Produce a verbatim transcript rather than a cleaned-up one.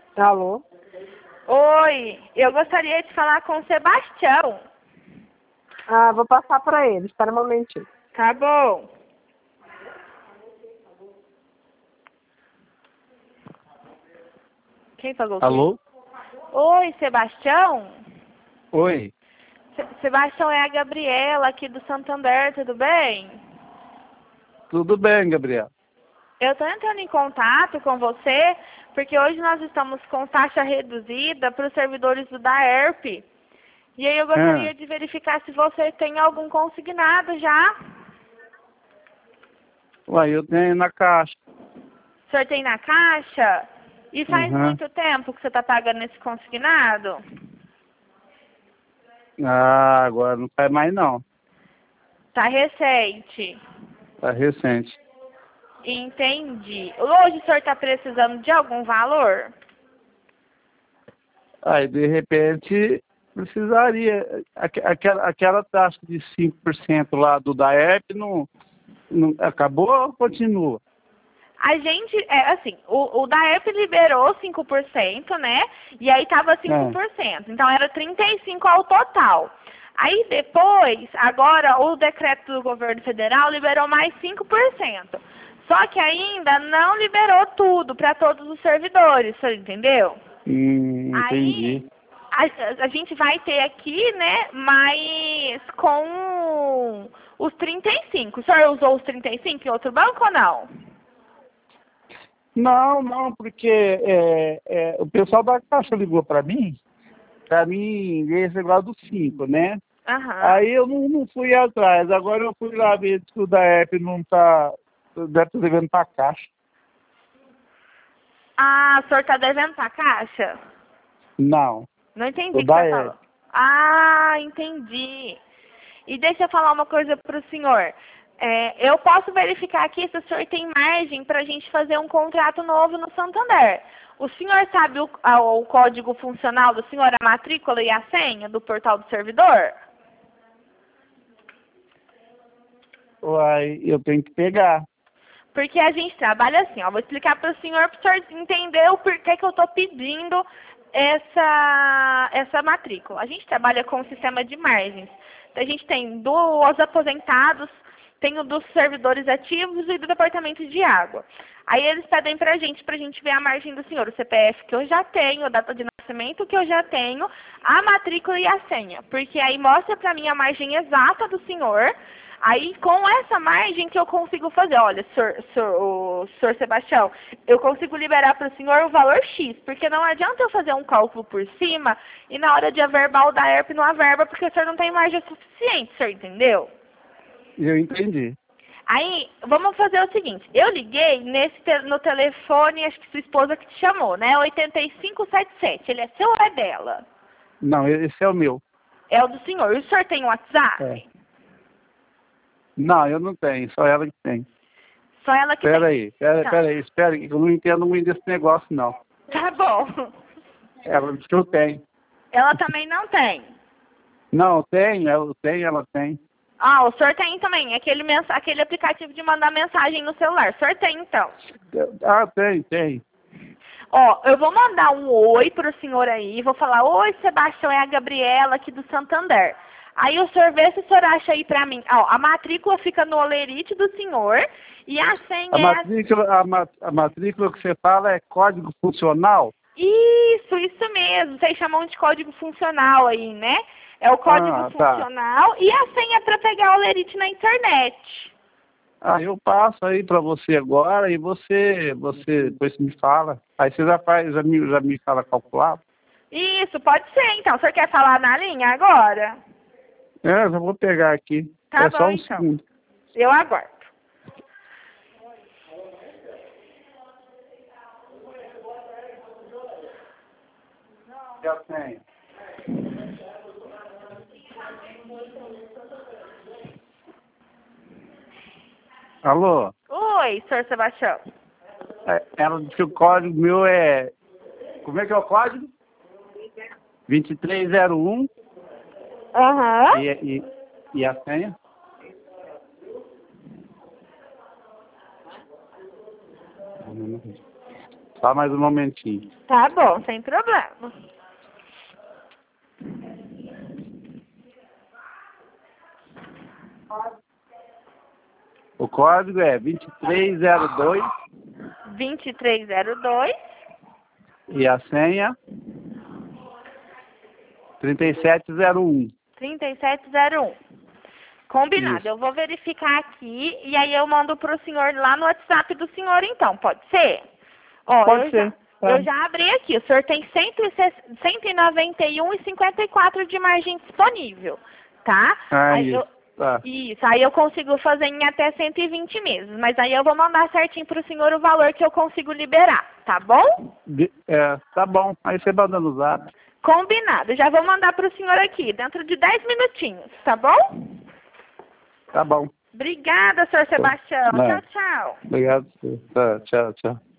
Alô? Oi, eu gostaria de falar com o Sebastião. Ah, vou passar para ele. Espera um momentinho. Tá bom. Quem pagou o quê? Alô? Oi, Sebastião? Oi. Se Sebastião, é a Gabriela aqui do Santander, tudo bem? Tudo bem, Gabriel? Eu estou entrando em contato com você porque hoje nós estamos com taxa reduzida para os servidores do DAERP. E aí eu gostaria Ah, de verificar se você tem algum consignado já. uai, eu tenho na caixa. O senhor tem na caixa? E faz Uhum. muito tempo que você está pagando esse consignado? Ah, agora não faz mais não. Tá recente. Tá recente. Entendi. Hoje o senhor está precisando de algum valor? Aí, de repente, precisaria. aque- Aquela, aquela taxa de cinco por cento lá do DAERP não, não acabou ou continua? A gente, é assim, o, o DAERP liberou cinco por cento, né? E aí tava cinco É. por cento. Então era trinta e cinco por cento ao total. Aí depois, agora o decreto do governo federal liberou mais cinco por cento. Só que ainda não liberou tudo para todos os servidores, você entendeu? Hum, Aí entendi. a, a gente vai ter aqui, né, mas com os trinta e cinco. O senhor usou os trinta e cinco em outro banco ou não? Não, não, porque é, é, o pessoal da caixa ligou para mim, para mim, esse negócio do cinco, né? Aham. Aí eu não, não fui atrás. Agora eu fui lá ver se o da app não tá. Deve estar devendo pra caixa. Ah, o senhor está devendo para a Caixa? Não. Não entendi O o que da você falou. app. Ah, entendi. E deixa eu falar uma coisa para o senhor. É, eu posso verificar aqui se o senhor tem margem para a gente fazer um contrato novo no Santander. O senhor sabe o, a- o código funcional do senhor, a matrícula e a senha do portal do servidor? Uai, eu tenho que pegar. Porque a gente trabalha assim, ó, vou explicar para o senhor, para o senhor entender o porquê que eu estou pedindo essa, essa matrícula. A gente trabalha com o sistema de margens. A gente tem dos aposentados, tem o dos servidores ativos e do departamento de água. Aí eles pedem para a gente, para a gente ver a margem do senhor, o C P F que eu já tenho, a data de nascimento que eu já tenho, a matrícula e a senha. Porque aí mostra para mim a margem exata do senhor. Aí, com essa margem que eu consigo fazer, olha, senhor, senhor, o senhor Sebastião, eu consigo liberar para o senhor o valor X, porque não adianta eu fazer um cálculo por cima e na hora de averbar o DAERP não averba, porque o senhor não tem margem suficiente, o senhor entendeu? Eu entendi. Aí, vamos fazer o seguinte, eu liguei nesse te- no telefone, acho que sua esposa que te chamou, né, oitenta e cinco setenta e sete, ele é seu ou é dela? Não, esse é o meu. É o do senhor. E o senhor tem WhatsApp? É. Não, eu não tenho, só ela que tem. Só ela que Espera tem. aí, espera, Tá. espera aí, espera aí, que eu não entendo muito desse negócio, não. Tá bom. Ela disse que eu tenho. Ela também não tem. Não, eu tenho, eu tenho, ela tem. Ah, o senhor tem também. Aquele, mens aquele aplicativo de mandar mensagem no celular. O senhor tem, então. Ah, tem, tem. Ó, eu vou mandar um oi pro senhor aí. Vou falar, oi, Sebastião, é a Gabriela aqui do Santander. Aí o senhor vê se o senhor acha aí pra mim. Ó, a matrícula fica no olerite do senhor e a senha A é... matrícula, a, ma- a matrícula que você fala é código funcional? Isso, isso mesmo. Vocês chamam de código funcional aí, né? É o código Ah, tá. funcional e a senha para pegar o olerite na internet. Ah, eu passo aí para você agora e você, você depois me fala. Aí você já faz, já me, já me fala calculado. Isso, pode ser então. O senhor quer falar na linha agora? É, já vou pegar aqui. Tá É só bom, um então. segundo. Eu aguardo. Já tenho. Alô? Oi, senhor Sebastião. É, ela disse que o código meu é... Como é que é o código? vinte e três zero um. Aham. E, e, e a senha? Só mais um momentinho. Tá bom, sem problema. O código é vinte e três zero dois vinte e três zero dois e a senha trinta e sete zero um. trinta e sete zero um. Combinado. Isso. Eu vou verificar aqui e aí eu mando pro senhor lá no WhatsApp do senhor, então. Pode ser? Ó, Pode eu ser. Já, Tá. eu já abri aqui. O senhor tem cento e noventa e um reais e cinquenta e quatro de margem disponível, tá? Ah, Aí isso. eu, Tá. isso. Aí eu consigo fazer em até cento e vinte meses. Mas aí eu vou mandar certinho pro senhor o valor que eu consigo liberar, tá bom? De- É, tá bom. Aí você manda no zap. Combinado. Já vou mandar pro senhor aqui, dentro de dez minutinhos, tá bom? Tá bom. Obrigada, senhor Sebastião. Não. Tchau, tchau. Obrigado. Tá, tchau, tchau.